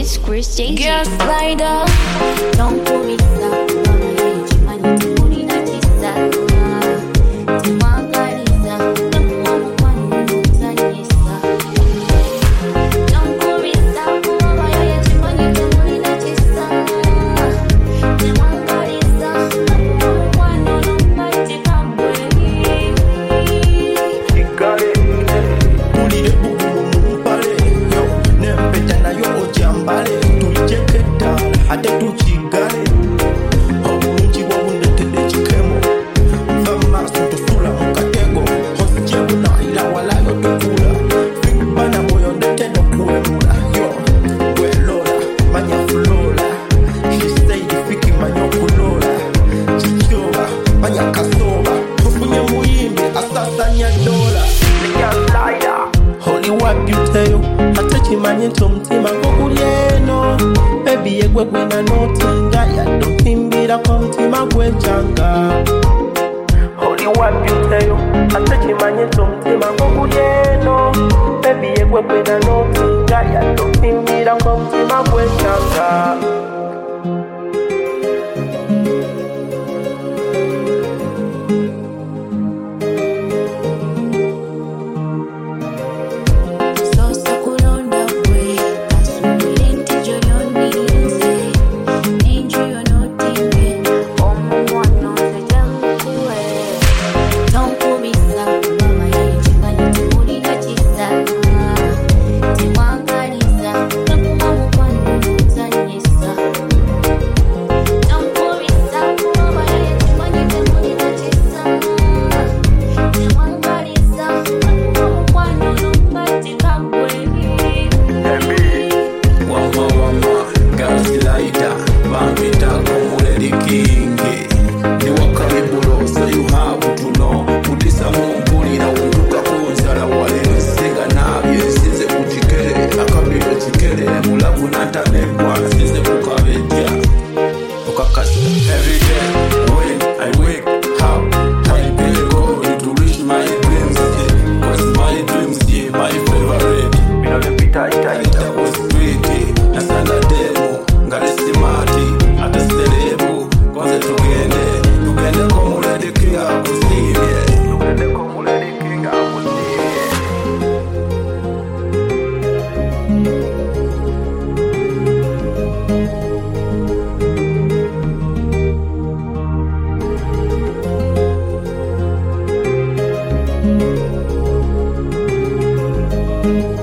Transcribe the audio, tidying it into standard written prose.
It's Chris J. Girl slider, Don't pull me down, mama, yeah, chimani timuri na chisa. Timangaliza, nakuwa mkwani mutanyisa. Don't pull me down, mama, yeah, chimani timuri na chisa. Timangaliza, nakuwa mkwani mutanyisa. Ikale, ulile bubu mpale, yo, nempeta na yo ojambale, tulicheketa, ate tuchigale, obulungi bwobundetedde chikemo, vama sutufula mukatego, hosijebuna ila walayo tukula, fikbana moyo ndeteno kuwemula, yo, welola, manya fulola, she said fiki manyo kulola, chichoba, manya kasoba, tufunye muyimbi, asasanya dola. Holy what you tell you, I touch him and into mtima kukulieno. Baby yegwe kwena notinga ya dokimbira kwa mtima kwechanga. Holy what you tell you, I touch him and into mtima kukulieno. Baby yegwe kwena notinga ya dokimbira kwa mtima kwechanga. Every day when I wake up, I feel going to reach my dreams. Cause my dreams, yeah, my favorite. You know the pita ita was sweetie. Nasana demo, ngale simati, ata sterebo. Kwanza tugende komule de kinga kusimye. Tugende komule de kinga kusimye. Thank you.